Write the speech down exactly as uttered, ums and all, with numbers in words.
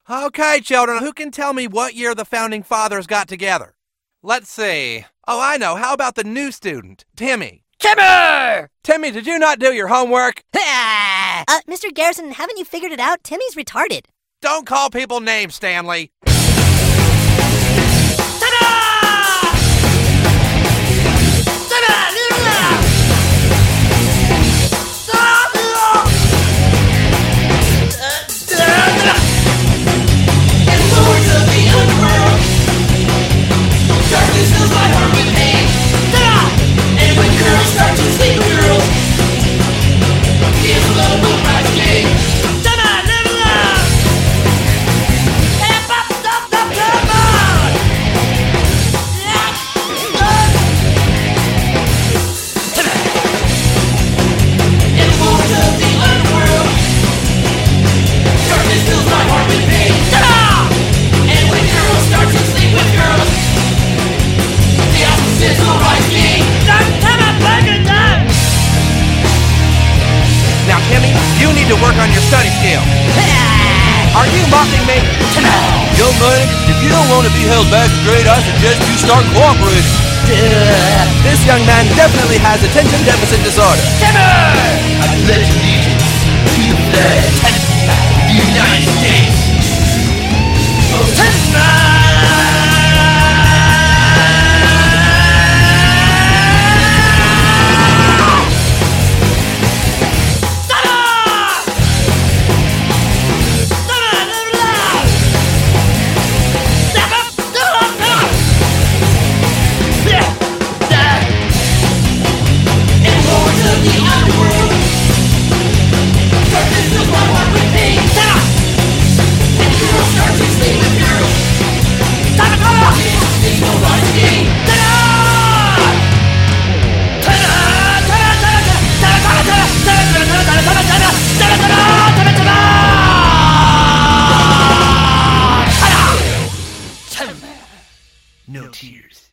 Okay, children, who can tell me what year the Founding Fathers got together? Let's see. Oh, I know. How about the new student, Timmy? Timmy! Timmy, did you not do your homework? uh, Mister Garrison, haven't you figured it out? Timmy's retarded. Don't call people names, Stanley. Now, Timmy, you need to work on your study skills. Are you mocking me? Young man, if you don't want to be held back a grade, I suggest you start cooperating. This young man definitely has attention deficit disorder. Timmy! I pledge allegiance to the flag of the United States. No tears.